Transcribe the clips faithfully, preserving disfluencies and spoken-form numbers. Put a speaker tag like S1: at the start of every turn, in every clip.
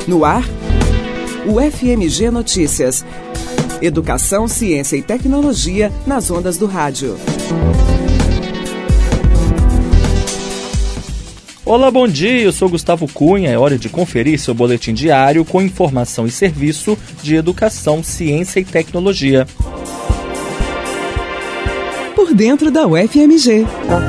S1: No ar, o F M G Notícias. Educação, ciência e tecnologia nas ondas do rádio.
S2: Olá, bom dia, eu sou Gustavo Cunha. É hora de conferir seu boletim diário com informação e serviço de educação, ciência e tecnologia.
S1: Por dentro da U F M G.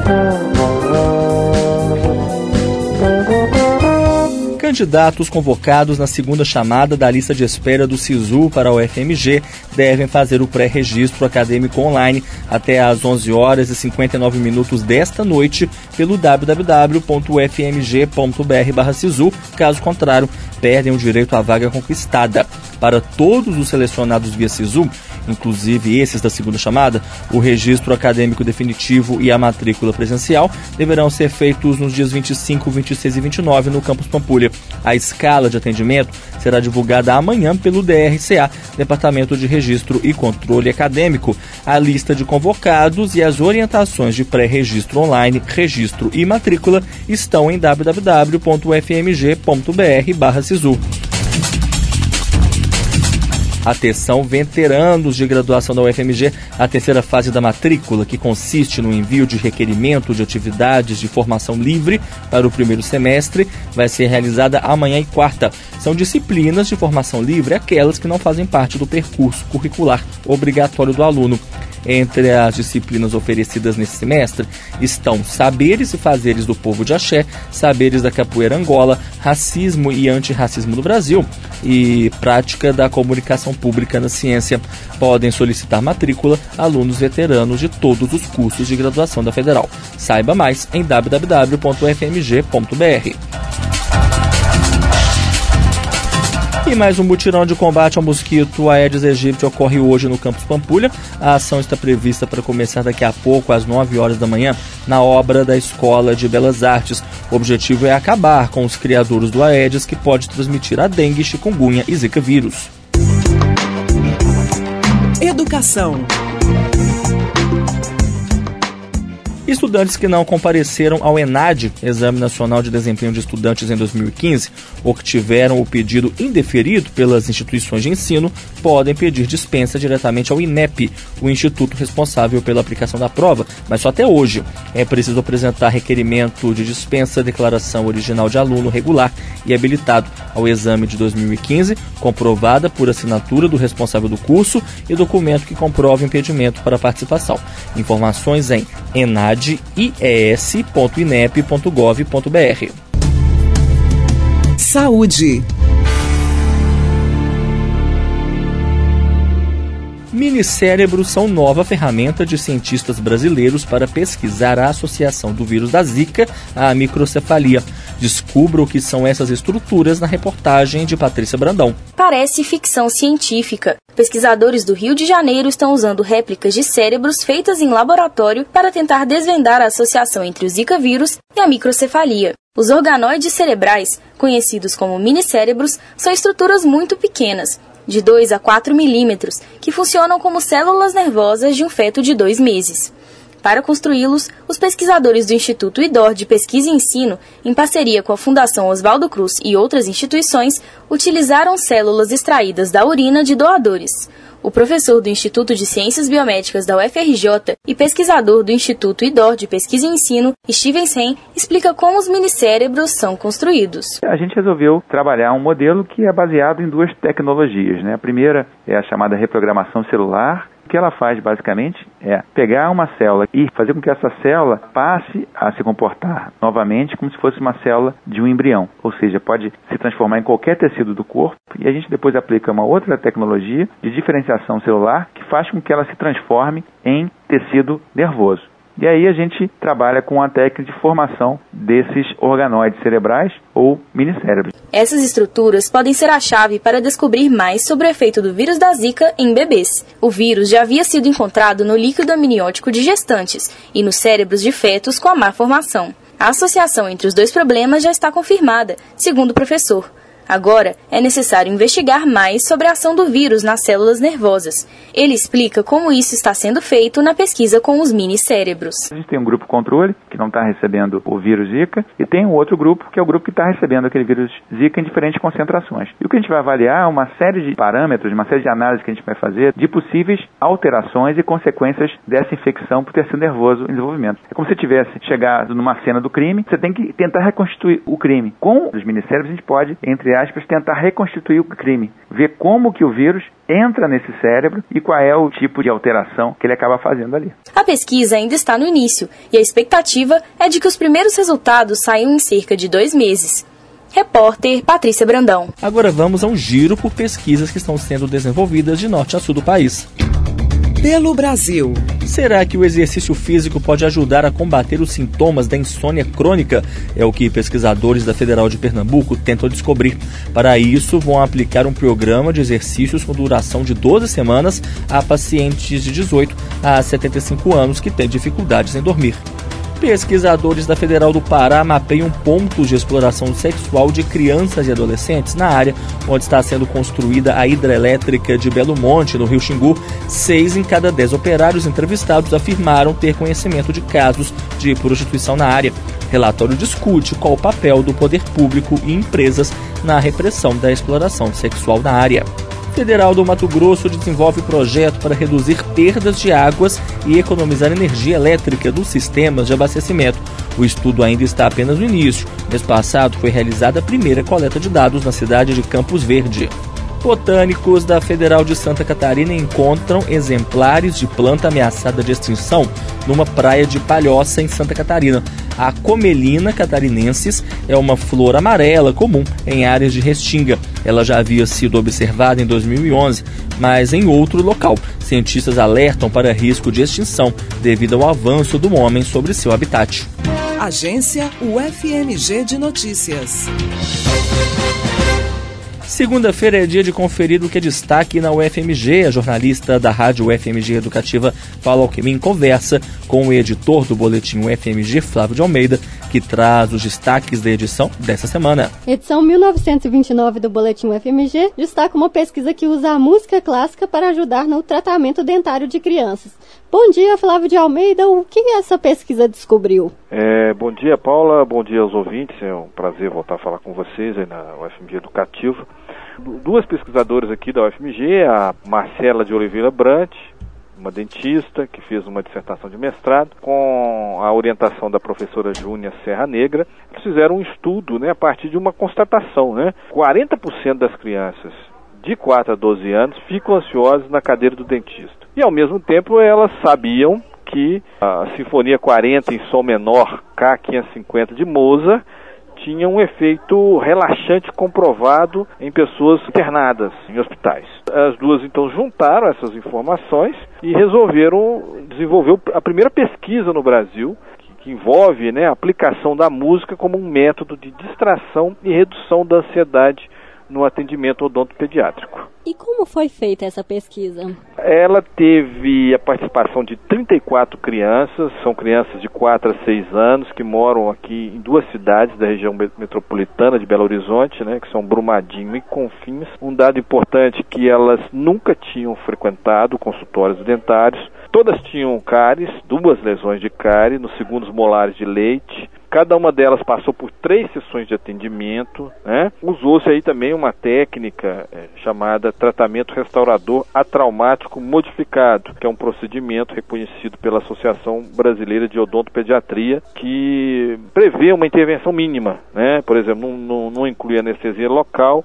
S2: Candidatos convocados na segunda chamada da lista de espera do SISU para a U F M G devem fazer o pré-registro acadêmico online até às onze horas e cinquenta e nove minutos desta noite pelo w w w ponto u f m g ponto b r barra sisu. Caso contrário, perdem o direito à vaga conquistada. Para todos os selecionados via SISU, inclusive esses da segunda chamada, o registro acadêmico definitivo e a matrícula presencial deverão ser feitos nos dias vinte e cinco, vinte e seis e vinte e nove no Campus Pampulha. A escala de atendimento será divulgada amanhã pelo D R C A, Departamento de Registro e Controle Acadêmico. A lista de convocados e as orientações de pré-registro online, registro e matrícula estão em w w w ponto u f m g ponto b r barra sisu. Atenção, veteranos de graduação da U F M G, a terceira fase da matrícula, que consiste no envio de requerimento de atividades de formação livre para o primeiro semestre, vai ser realizada amanhã e quarta. São disciplinas de formação livre, aquelas que não fazem parte do percurso curricular obrigatório do aluno. Entre as disciplinas oferecidas nesse semestre estão Saberes e Fazeres do Povo de Axé, Saberes da Capoeira Angola, Racismo e Antirracismo no Brasil e Prática da Comunicação Pública na Ciência. Podem solicitar matrícula alunos veteranos de todos os cursos de graduação da Federal. Saiba mais em w w w ponto u f m g ponto b r. E mais um mutirão de combate ao mosquito Aedes aegypti ocorre hoje no Campus Pampulha. A ação está prevista para começar daqui a pouco, às nove horas da manhã, na obra da Escola de Belas Artes. O objetivo é acabar com os criadouros do Aedes, que pode transmitir a dengue, chikungunya e zika vírus.
S1: Educação.
S2: Estudantes que não compareceram ao ENAD, Exame Nacional de Desempenho de Estudantes em dois mil e quinze, ou que tiveram o pedido indeferido pelas instituições de ensino, podem pedir dispensa diretamente ao INEP, o instituto responsável pela aplicação da prova, mas só até hoje. É preciso apresentar requerimento de dispensa, declaração original de aluno regular e habilitado ao exame de dois mil e quinze, comprovada por assinatura do responsável do curso e documento que comprova o impedimento para a participação. Informações em enad i e s ponto inep ponto gov ponto b r.
S1: Saúde.
S2: Minicérebros são nova ferramenta de cientistas brasileiros para pesquisar a associação do vírus da Zika à microcefalia. Descubra o que são essas estruturas na reportagem de Patrícia Brandão.
S3: Parece ficção científica. Pesquisadores do Rio de Janeiro estão usando réplicas de cérebros feitas em laboratório para tentar desvendar a associação entre o Zika vírus e a microcefalia. Os organoides cerebrais, conhecidos como minicérebros, são estruturas muito pequenas, de dois a quatro milímetros, que funcionam como células nervosas de um feto de dois meses. Para construí-los, os pesquisadores do Instituto I D O R de Pesquisa e Ensino, em parceria com a Fundação Oswaldo Cruz e outras instituições, utilizaram células extraídas da urina de doadores. O professor do Instituto de Ciências Biomédicas da U F R J e pesquisador do Instituto I D O R de Pesquisa e Ensino, Steven Sen, explica como os minicérebros são construídos.
S4: A gente resolveu trabalhar um modelo que é baseado em duas tecnologias, né? A primeira é a chamada reprogramação celular. O que ela faz, basicamente, é pegar uma célula e fazer com que essa célula passe a se comportar novamente como se fosse uma célula de um embrião. Ou seja, pode se transformar em qualquer tecido do corpo e a gente depois aplica uma outra tecnologia de diferenciação celular que faz com que ela se transforme em tecido nervoso. E aí a gente trabalha com a técnica de formação desses organoides cerebrais ou minicérebros.
S3: Essas estruturas podem ser a chave para descobrir mais sobre o efeito do vírus da Zika em bebês. O vírus já havia sido encontrado no líquido amniótico de gestantes e nos cérebros de fetos com a má formação. A associação entre os dois problemas já está confirmada, segundo o professor. Agora, é necessário investigar mais sobre a ação do vírus nas células nervosas. Ele explica como isso está sendo feito na pesquisa com os minicérebros.
S4: A gente tem um grupo controle, que não está recebendo o vírus Zika, e tem um outro grupo, que é o grupo que está recebendo aquele vírus Zika em diferentes concentrações. E o que a gente vai avaliar é uma série de parâmetros, uma série de análises que a gente vai fazer de possíveis alterações e consequências dessa infecção por tecido nervoso em desenvolvimento. É como se tivesse chegado numa cena do crime, você tem que tentar reconstituir o crime. Com os minicérebros, a gente pode, entre aspas, tentar reconstituir o crime, ver como que o vírus entra nesse cérebro e qual é o tipo de alteração que ele acaba fazendo ali.
S3: A pesquisa ainda está no início e a expectativa é de que os primeiros resultados saiam em cerca de dois meses. Repórter Patrícia Brandão.
S2: Agora vamos a um giro por pesquisas que estão sendo desenvolvidas de norte a sul do país.
S1: Pelo Brasil.
S2: Será que o exercício físico pode ajudar a combater os sintomas da insônia crônica? É o que pesquisadores da Federal de Pernambuco tentam descobrir. Para isso, vão aplicar um programa de exercícios com duração de doze semanas a pacientes de dezoito a setenta e cinco anos que têm dificuldades em dormir. Pesquisadores da Federal do Pará mapeiam pontos de exploração sexual de crianças e adolescentes na área onde está sendo construída a hidrelétrica de Belo Monte, no Rio Xingu. Seis em cada dez operários entrevistados afirmaram ter conhecimento de casos de prostituição na área. O relatório discute qual o papel do poder público e empresas na repressão da exploração sexual na área. Federal do Mato Grosso desenvolve projeto para reduzir perdas de águas e economizar energia elétrica dos sistemas de abastecimento. O estudo ainda está apenas no início. Mês passado foi realizada a primeira coleta de dados na cidade de Campos Verde. Botânicos da Federal de Santa Catarina encontram exemplares de planta ameaçada de extinção numa praia de Palhoça, em Santa Catarina. A Comelina catarinensis é uma flor amarela comum em áreas de restinga. Ela já havia sido observada em dois mil e onze, mas em outro local. Cientistas alertam para risco de extinção devido ao avanço do homem sobre seu habitat.
S1: Agência U F M G de Notícias.
S2: Segunda-feira é dia de conferir o que é destaque na U F M G. A jornalista da rádio U F M G Educativa, Paula Alckmin, conversa com o editor do boletim U F M G, Flávio de Almeida, que traz os destaques da edição dessa semana.
S5: Edição mil novecentos e vinte e nove do boletim U F M G destaca uma pesquisa que usa a música clássica para ajudar no tratamento dentário de crianças. Bom dia, Flávio de Almeida. O que essa pesquisa descobriu?
S6: É, bom dia, Paula. Bom dia aos ouvintes. É um prazer voltar a falar com vocês aí na U F M G Educativa. Duas pesquisadoras aqui da U F M G, a Marcela de Oliveira Brant, uma dentista que fez uma dissertação de mestrado, com a orientação da professora Júnia Serra Negra. Eles fizeram um estudo, né, a partir de uma constatação, né? quarenta por cento das crianças de quatro a doze anos ficam ansiosas na cadeira do dentista. E ao mesmo tempo elas sabiam que a Sinfonia quarenta em Sol menor K quinhentos e cinquenta de Mozart tinha um efeito relaxante comprovado em pessoas internadas em hospitais. As duas então juntaram essas informações e resolveram desenvolver a primeira pesquisa no Brasil que, que envolve, né, a aplicação da música como um método de distração e redução da ansiedade no atendimento odontopediátrico.
S5: E como foi feita essa pesquisa?
S6: Ela teve a participação de trinta e quatro crianças, são crianças de quatro a seis anos, que moram aqui em duas cidades da região metropolitana de Belo Horizonte, né, que são Brumadinho e Confins. Um dado importante é que elas nunca tinham frequentado consultórios dentários, todas tinham cáries, duas lesões de cárie nos segundos molares de leite. Cada uma delas passou por três sessões de atendimento, né? Usou-se aí também uma técnica é, chamada tratamento restaurador atraumático modificado, que é um procedimento reconhecido pela Associação Brasileira de Odontopediatria, que prevê uma intervenção mínima, né? Por exemplo, não, não, não inclui anestesia local,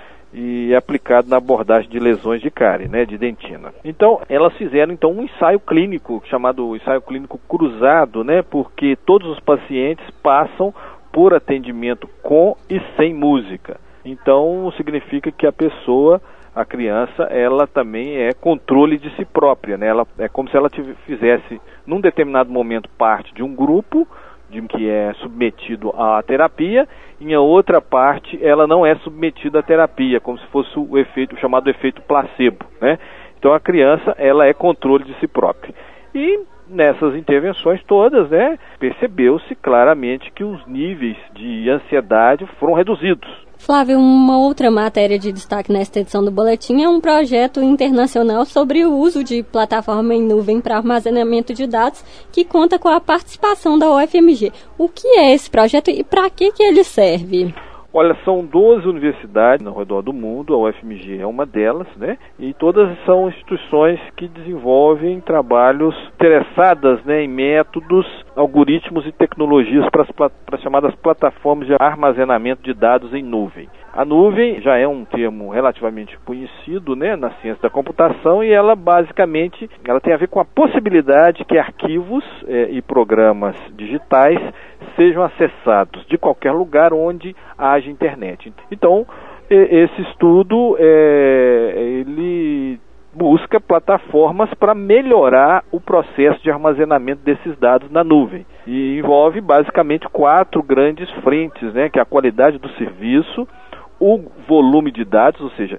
S6: e é aplicado na abordagem de lesões de cárie, né, de dentina. Então, elas fizeram então um ensaio clínico, chamado ensaio clínico cruzado, né, porque todos os pacientes passam por atendimento com e sem música. Então, significa que a pessoa, a criança, ela também é controle de si própria, né? Ela, é como se ela tivesse, fizesse, num determinado momento, parte de um grupo, de que é submetido à terapia, e em outra parte ela não é submetida à terapia, como se fosse o efeito, o chamado efeito placebo, né? Então a criança, ela é controle de si própria. E nessas intervenções todas, né, percebeu-se claramente que os níveis de ansiedade foram reduzidos.
S5: Flávio, uma outra matéria de destaque nesta edição do Boletim é um projeto internacional sobre o uso de plataforma em nuvem para armazenamento de dados, que conta com a participação da U F M G. O que é esse projeto e para que, que ele serve?
S6: Olha, são doze universidades ao redor do mundo, a U F M G é uma delas, né? E todas são instituições que desenvolvem trabalhos interessadas, né, em métodos, algoritmos e tecnologias para as, para as chamadas plataformas de armazenamento de dados em nuvem. A nuvem já é um termo relativamente conhecido, né, na ciência da computação, e ela basicamente ela tem a ver com a possibilidade que arquivos eh, e programas digitais sejam acessados de qualquer lugar onde haja internet. Então, esse estudo é, ele busca plataformas para melhorar o processo de armazenamento desses dados na nuvem. E envolve basicamente quatro grandes frentes, né, que é a qualidade do serviço, o volume de dados, ou seja,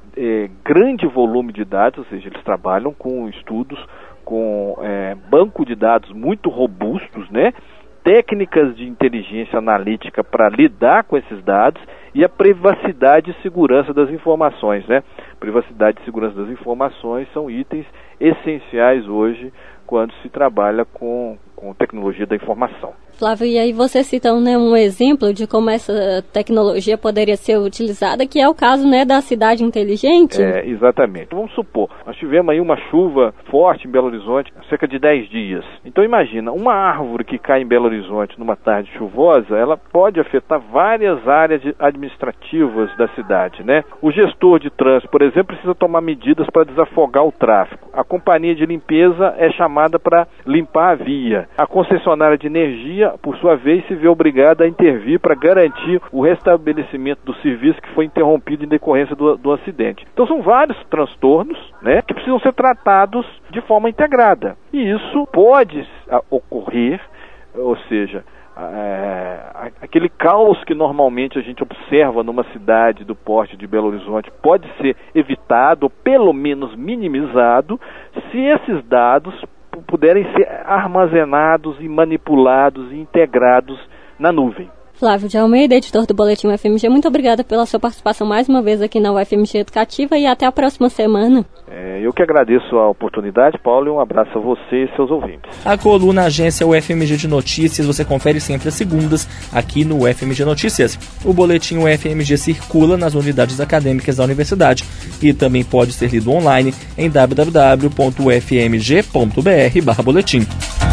S6: é, grande volume de dados, ou seja, eles trabalham com estudos com é, banco de dados muito robustos, né, técnicas de inteligência analítica para lidar com esses dados e a privacidade e segurança das informações, né? Privacidade e segurança das informações são itens essenciais hoje quando se trabalha com, com tecnologia da informação.
S5: Flávio, e aí você cita, né, um exemplo de como essa tecnologia poderia ser utilizada, que é o caso, né, da cidade inteligente?
S6: É, exatamente. Vamos supor, nós tivemos aí uma chuva forte em Belo Horizonte há cerca de dez dias. Então imagina, uma árvore que cai em Belo Horizonte numa tarde chuvosa, ela pode afetar várias áreas administrativas da cidade, né? O gestor de trânsito, por exemplo, precisa tomar medidas para desafogar o tráfego. A companhia de limpeza é chamada para limpar a via. A concessionária de energia, por sua vez, se vê obrigada a intervir para garantir o restabelecimento do serviço que foi interrompido em decorrência do, do acidente. Então são vários transtornos, né, que precisam ser tratados de forma integrada. E isso pode a, ocorrer, ou seja, é, aquele caos que normalmente a gente observa numa cidade do porte de Belo Horizonte pode ser evitado, ou pelo menos minimizado, se esses dados puderem ser armazenados e manipulados e integrados na nuvem.
S5: Flávio de Almeida, editor do Boletim U F M G, muito obrigada pela sua participação mais uma vez aqui na U F M G Educativa e até a próxima semana.
S6: É, eu que agradeço a oportunidade, Paulo, e um abraço a você e seus ouvintes.
S2: A coluna Agência U F M G de Notícias você confere sempre às segundas aqui no U F M G Notícias. O Boletim U F M G circula nas unidades acadêmicas da universidade e também pode ser lido online em w w w ponto u f m g ponto b r barra boletim.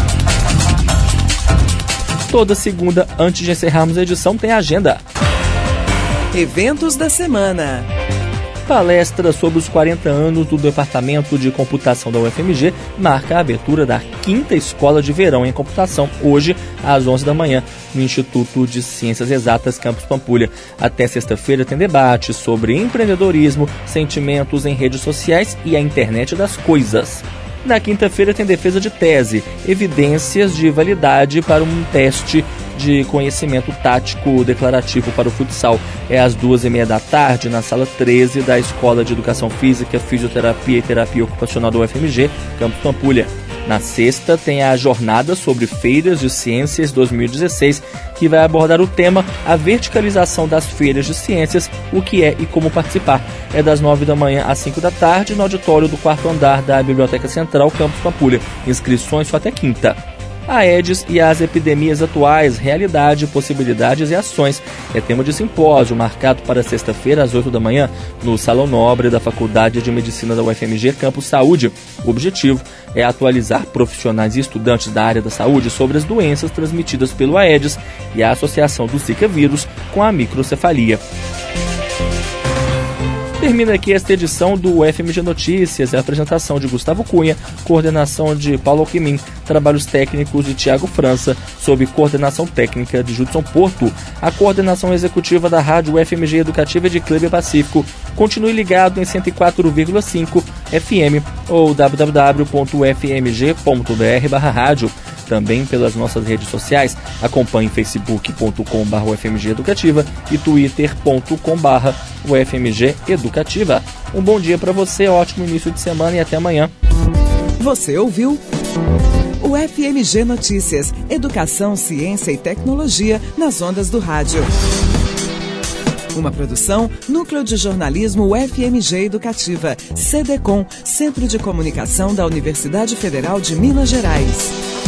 S2: Toda segunda, antes de encerrarmos a edição, tem agenda.
S1: Eventos da semana.
S2: Palestra sobre os quarenta anos do Departamento de Computação da U F M G marca a abertura da quinta Escola de Verão em Computação, hoje às onze da manhã, no Instituto de Ciências Exatas Campus Pampulha. Até sexta-feira tem debate sobre empreendedorismo, sentimentos em redes sociais e a internet das coisas. Na quinta-feira tem defesa de tese, evidências de validade para um teste de conhecimento tático declarativo para o futsal. É às duas e meia da tarde, na sala treze da Escola de Educação Física, Fisioterapia e Terapia Ocupacional da U F M G, Campus Pampulha. Na sexta tem a jornada sobre Feiras de Ciências dois mil e dezesseis, que vai abordar o tema A Verticalização das Feiras de Ciências, o que é e como participar. É das nove da manhã às cinco da tarde, no auditório do quarto andar da Biblioteca Central, Campus Pampulha. Inscrições só até quinta. A Aedes e as epidemias atuais, realidade, possibilidades e ações. É tema de simpósio marcado para sexta-feira às oito da manhã no Salão Nobre da Faculdade de Medicina da U F M G Campus Saúde. O objetivo é atualizar profissionais e estudantes da área da saúde sobre as doenças transmitidas pelo Aedes e a associação do Zika vírus com a microcefalia. Termina aqui esta edição do U F M G Notícias, a apresentação de Gustavo Cunha, coordenação de Paulo Alquimim, trabalhos técnicos de Tiago França, sob coordenação técnica de Judson Porto, a coordenação executiva da Rádio U F M G Educativa de Kleber Pacífico. Continue ligado em cento e quatro vírgula cinco F M ou w w w ponto u f m g ponto b r barra rádio. Também pelas nossas redes sociais, acompanhe facebook ponto com barra u f m g educativa e twitter ponto com barra u f m g educativa. Um bom dia para você, ótimo início de semana e até amanhã.
S1: Você ouviu O F M G Notícias, educação, ciência e tecnologia nas ondas do rádio. Uma produção, Núcleo de Jornalismo U F M G Educativa, C D C O M, Centro de Comunicação da Universidade Federal de Minas Gerais.